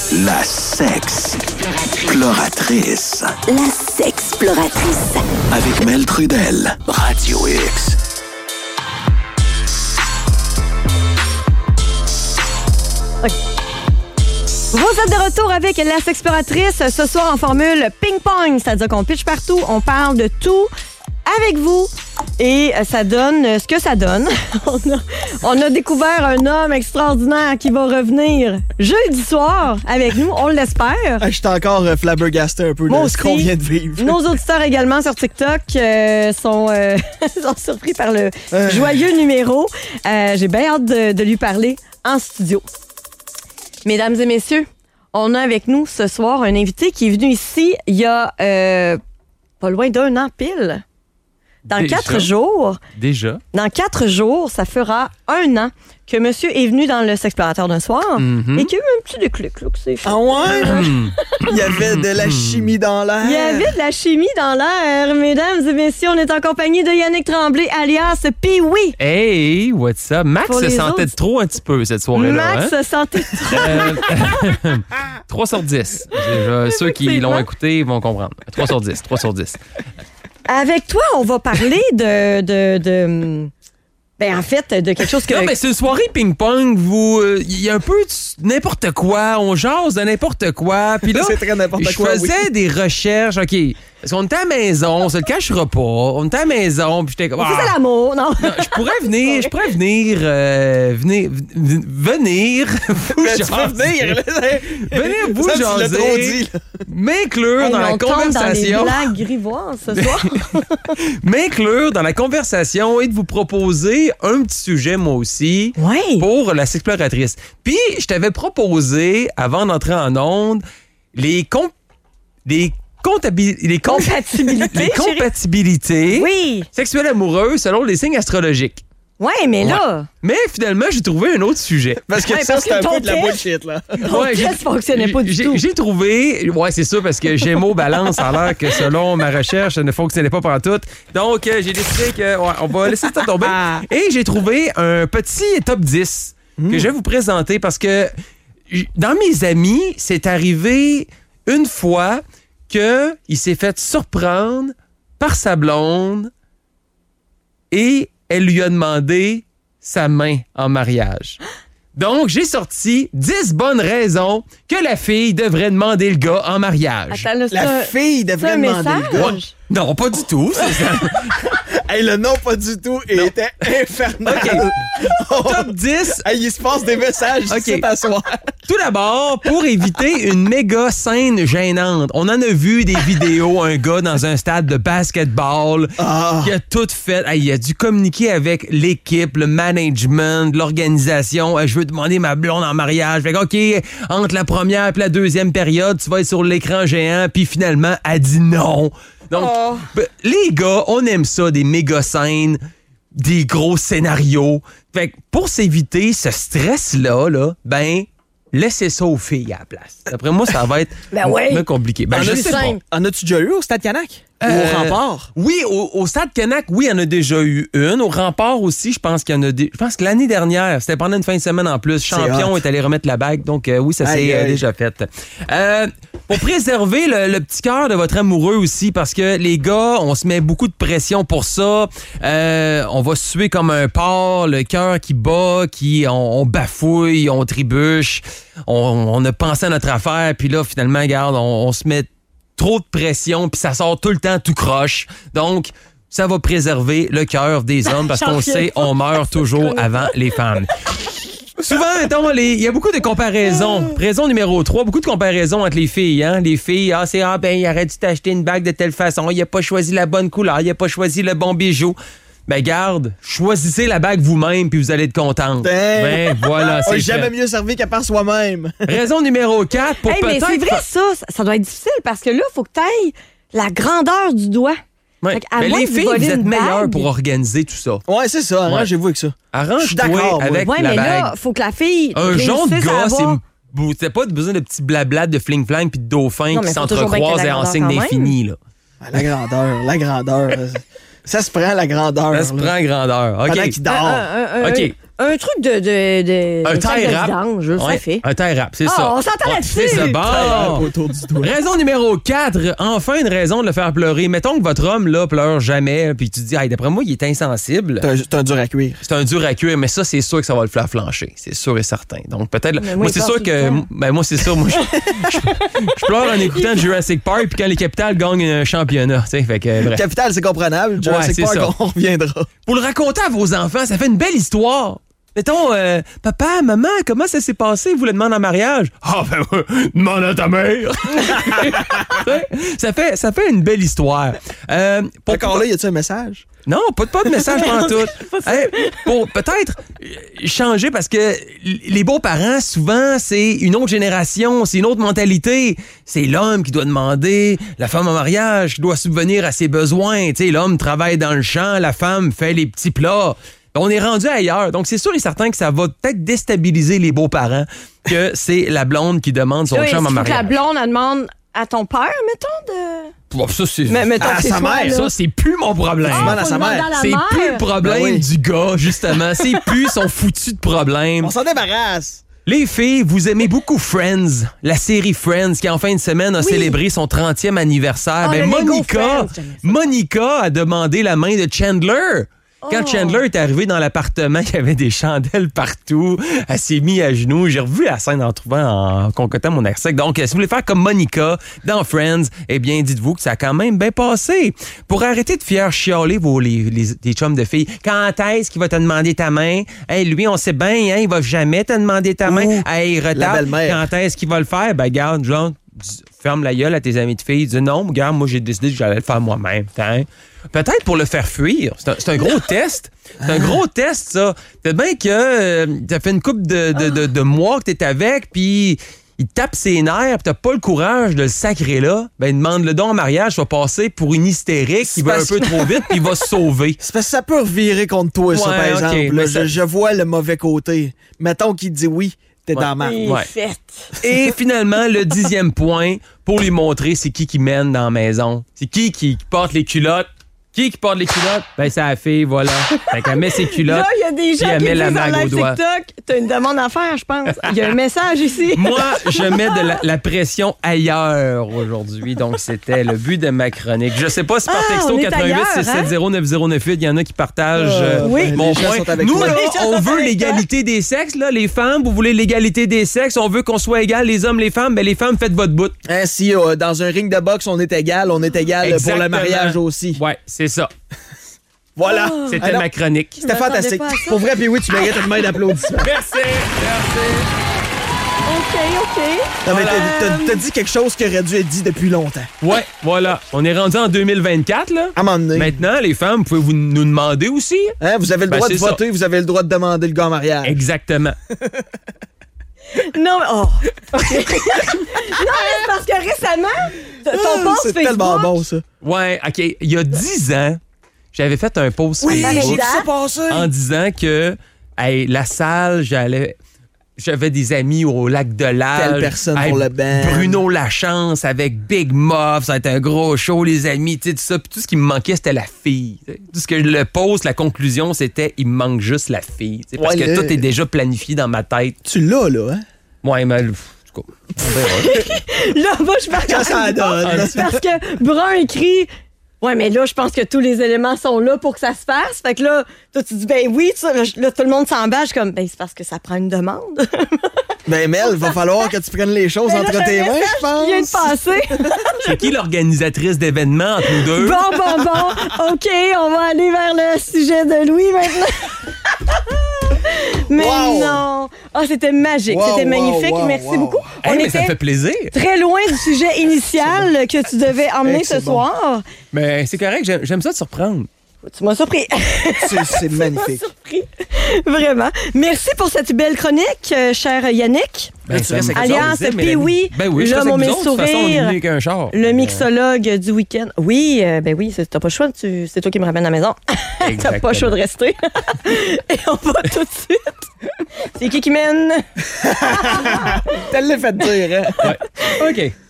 La sexploratrice. La sexploratrice. Avec Mel Trudel, Radio X. Okay. Vous êtes de retour avec La sexploratrice. Ce soir en formule ping-pong, c'est-à-dire qu'on pitch partout, on parle de tout avec vous. Et ça donne ce que ça donne. On a découvert un homme extraordinaire qui va revenir jeudi soir avec nous, on l'espère. Je suis encore flabbergasté un peu de ce qu'on vient de vivre. Nos auditeurs également sur TikTok sont surpris par le joyeux numéro. J'ai bien hâte de lui parler en studio. Mesdames et messieurs, on a avec nous ce soir un invité qui est venu ici il y a pas loin d'un an pile. Dans 4 jours. Déjà. Dans 4 jours, ça fera 1 an que monsieur est venu dans le Sexplorateur d'un soir et qu'il y a eu un petit déclic. Là, que c'est fait. Ah ouais? Il y avait de la chimie dans l'air. Il y avait de la chimie dans l'air. Mesdames et messieurs, on est en compagnie de Yannick Tremblay, alias Pee-Wee. Hey, what's up? Max se sentait trop un petit peu cette soirée-là. Max se sentait trop. 3 sur 10. Ceux qui l'ont écouté vont comprendre. 3 sur 10. 3 sur 10. Avec toi, on va parler de quelque chose que... Non, mais c'est une soirée ping-pong. Il y a un peu n'importe quoi. On jase de n'importe quoi. Puis là, c'est très n'importe je quoi, faisais des recherches. OK, parce qu'on était à la maison, on se le cachera pas. On était à la maison, puis j'étais comme... On faisait l'amour, non? Non, je pourrais venir vous jaser, m'inclure dans la conversation. Dans les blagues grivoises ce soir. M'inclure dans la conversation et de vous proposer un petit sujet, moi aussi, pour la sexploratrice. Puis, je t'avais proposé, avant d'entrer en onde, les compatibilités sexuelles amoureuses selon les signes astrologiques. Oui, mais là... Mais finalement, j'ai trouvé un autre sujet. Parce que ça, c'est un peu de la bullshit, là. Ton test fonctionnait pas du tout. J'ai trouvé... Ouais, c'est ça, parce que Gémeaux, Balance, ça a l'air que selon ma recherche, ça ne fonctionnait pas pendant tout. Donc, j'ai décidé que on va laisser ça tomber. Et j'ai trouvé un petit top 10 que je vais vous présenter parce que dans mes amis, c'est arrivé une fois qu'il s'est fait surprendre par sa blonde et elle lui a demandé sa main en mariage. Donc, j'ai sorti 10 bonnes raisons que la fille devrait demander le gars en mariage. Attends, là, la fille devrait demander le gars? Non, pas du tout. Hey, le nom pas du tout était infernal. OK. Top 10. Hey, il se passe des messages ici à soir. Tout d'abord, pour éviter une méga scène gênante, on en a vu des vidéos, un gars dans un stade de basketball qui a tout fait. Hey, il a dû communiquer avec l'équipe, le management, l'organisation. Je veux demander ma blonde en mariage. Fait que, OK, entre la première et la deuxième période, tu vas être sur l'écran géant. Puis finalement, elle dit non. Donc, les gars, on aime ça, des méga scènes, des gros scénarios. Fait que pour s'éviter ce stress-là, laissez ça aux filles à la place. D'après moi, ça va être moins compliqué. En as-tu déjà eu au Stade Canac? Ou au Rempart? Oui, au Stade Canac, oui, il y en a déjà eu une. Au Rempart aussi, je pense qu'il y en a je pense que l'année dernière, c'était pendant une fin de semaine en plus. Champion est allé remettre la bague. Donc, oui, ça s'est déjà fait. Pour préserver le petit cœur de votre amoureux aussi, parce que les gars, on se met beaucoup de pression pour ça. On va suer comme un porc, le cœur qui bat, on bafouille, on trébuche. On a pensé à notre affaire, puis là, finalement, regarde, on se met trop de pression, puis ça sort tout le temps tout croche. Donc, ça va préserver le cœur des hommes parce qu'on sait, on meurt toujours avant les femmes. Souvent, il y a beaucoup de comparaisons. Raison numéro 3, beaucoup de comparaisons entre les filles. Hein? Les filles, il aurait dû t'acheter une bague de telle façon. Il n'a pas choisi la bonne couleur. Il n'a pas choisi le bon bijou. Ben garde, choisissez la bague vous-même puis vous allez être contente. Voilà, c'est jamais mieux servi qu'à part soi-même. Raison numéro 4, pour peut-être... Mais c'est vrai ça doit être difficile parce que là, il faut que tu ailles la grandeur du doigt. Ouais. Mais les filles, vous êtes meilleures pour organiser tout ça. Ouais, c'est ça. Arrangez-vous avec ça. Arrange-toi avec la bague. Mais là, il faut que la fille un jaune de gars, c'est pas besoin de petits blabla de fling-flang puis de dauphins qui s'entrecroisent et en signe d'infini, là. La grandeur. Ça se prend la grandeur. Ça se prend la grandeur. OK. Pendant qu'il dort. OK. Un truc de Un tie rap. ça fait. Un tie rap, c'est ça. On s'entend là-dessus. C'est ça, bon. Autour du doigt. Raison numéro 4, enfin une raison de le faire pleurer. Mettons que votre homme, là, pleure jamais, puis tu te dis, hey, d'après moi, il est insensible. C'est un dur à cuire. C'est un dur à cuire, mais ça, c'est sûr que ça va le faire flancher. C'est sûr et certain. Donc, peut-être. Mais Moi, c'est sûr que. Ben, moi, c'est sûr. Moi, je pleure en écoutant Jurassic Park, puis quand les Capitals gagnent un championnat. Tu sais, fait que, bref. Capital, c'est comprenable. Jurassic c'est Park, ça. on reviendra. Pour le raconter à vos enfants, ça fait une belle histoire. Mettons, papa, maman, comment ça s'est passé? Vous le demandez en mariage? Ah, ben, demande à ta mère. ça fait une belle histoire. Encore là, y a-tu un message? Non, pas de message pendant tout. Pour peut-être changer, parce que les beaux-parents, souvent, c'est une autre génération, c'est une autre mentalité. C'est l'homme qui doit demander, la femme en mariage qui doit subvenir à ses besoins. Tu sais, l'homme travaille dans le champ, la femme fait les petits plats. On est rendu ailleurs. Donc, c'est sûr et certain que ça va peut-être déstabiliser les beaux-parents que c'est la blonde qui demande son chum en mariage. La blonde, elle demande à ton père, mettons, de... Bon, ça, c'est... mettons à sa mère. Ça, c'est plus mon problème. demande à sa mère. C'est plus le problème Ben oui. du gars, justement. C'est plus son foutu de problème. On s'en débarrasse. Les filles, vous aimez beaucoup Friends, la série Friends, qui en fin de semaine a célébré son 30e anniversaire. le Lego Friends, j'aimais ça. Monica a demandé la main de Chandler. Quand Chandler est arrivé dans l'appartement, il y avait des chandelles partout. Elle s'est mise à genoux. J'ai revu la scène en concoctant mon air sec. Donc, si vous voulez faire comme Monica dans Friends, eh bien, dites-vous que ça a quand même bien passé. Pour arrêter de faire chialer les chums de filles, quand est-ce qu'il va te demander ta main? Hey, lui, on sait bien, hein, il va jamais te demander ta main. Hey, la retarde. belle-mère. Quand est-ce qu'il va le faire? Ben, garde, genre, ferme la gueule à tes amis de filles. Dis non, regarde, moi, j'ai décidé que j'allais le faire moi-même. Hein? Peut-être pour le faire fuir. C'est un gros test. C'est un gros test, ça. Peut-être bien que t'as fait une couple de mois que t'es avec, puis il te tape ses nerfs, puis t'as pas le courage de le sacrer là. Ben, demande-le donc en mariage, tu vas passer pour une hystérique qui va un peu trop vite, puis il va se sauver. C'est parce que ça peut revirer contre toi, ça, par exemple. OK, Là, mais ça- je vois le mauvais côté. Mettons qu'il dit oui, t'es dans la marque. Ouais. Fait. Et finalement, le 10e point, pour lui montrer c'est qui mène dans la maison. C'est qui porte les culottes. Qui porte les culottes? Ben, c'est la fille, voilà. Fait qu'elle met ses culottes. Là, il y a des puis gens elle qui met disent la en mague au live doigt. TikTok, t'as une demande à faire, je pense. Il y a un message ici. Moi, je mets de la pression ailleurs aujourd'hui. Donc, c'était le but de ma chronique. Je sais pas si par texto on est 88 ailleurs, 670 9098, il y en a qui partagent oui. mon Les gens point. sont avec Nous, toi. là, Les gens on sont veut avec l'égalité des sexes. Là, les femmes, vous voulez l'égalité des sexes. On veut qu'on soit égal, les hommes, les femmes. Ben, les femmes, faites votre bout. Hein, si dans un ring de boxe, on est égal pour Exactement. le mariage aussi. Ouais, c'est ça. Voilà. C'était Alors, ma chronique. C'était m'attendais fantastique. pas à ça. Pour vrai, puis oui, tu mérites une main d'applaudissement. Merci. OK. Non, mais Voilà. t'as dit quelque chose qui aurait dû être dit depuis longtemps. Ouais, voilà. On est rendu en 2024, là. À un moment donné. Maintenant, les femmes, pouvez-vous nous demander aussi? Hein, vous avez le Ben, droit de c'est ça. voter, vous avez le droit de demander le gars en mariage. Exactement. Non, mais... Oh. OK. Non, mais c'est parce que récemment, ton post C'est Facebook... tellement bon, ça. Ouais, OK. Il y a 10 ans, j'avais fait un post Oui, Facebook j'ai vu ça passer. en disant que hey, la salle, j'avais des amis au lac de l'Age. Telle personne pour le band. Bruno Lachance avec Big Muff, ça va être un gros show, les amis, tu sais, tout ça. Puis tout ce qui me manquait, c'était la fille. T'sais. Tout ce que le post, la conclusion, c'était il me manque juste la fille. T'sais, parce Ouais, que là. tout est déjà planifié dans ma tête. Tu l'as, là, hein? Ouais, mais... en tout cas, on verra. Là, moi, je vais Quand ça donne. Parce que Brun écrit... Ouais, mais là, je pense que tous les éléments sont là pour que ça se fasse. Fait que là, toi, tu dis, ben oui, là, tout le monde s'embâche comme, ben c'est parce que ça prend une demande. Ben, Mel, va falloir que tu prennes les choses Ben là, entre j'ai un tes mains, message je pense. qui vient de passer. C'est qui l'organisatrice d'événements entre nous deux? Bon. OK, on va aller vers le sujet de Louis maintenant. Mais Wow. non. Ah, c'était magique. Wow, c'était magnifique. wow, wow, Merci wow. beaucoup. Hey, On mais ça me était fait plaisir. très loin du sujet initial que tu devais emmener ce C'est bon. soir. Mais c'est correct, j'aime ça te surprendre. Tu m'as surpris. C'est magnifique. surpris. Vraiment. Merci pour cette belle chronique, cher Yannick. Ben, tu restes avec Alias Pee-wee, Ben oui, je l'homme reste au avec mille vous autres. De toute façon, on est sourires, venu avec un char. le mixologue du week-end. Oui, ben oui, t'as pas le choix, c'est toi qui me ramène à la maison. T'as pas le choix de rester. Et on va tout de suite. C'est qui mène? T'as le fait dire, hein? Ouais. OK.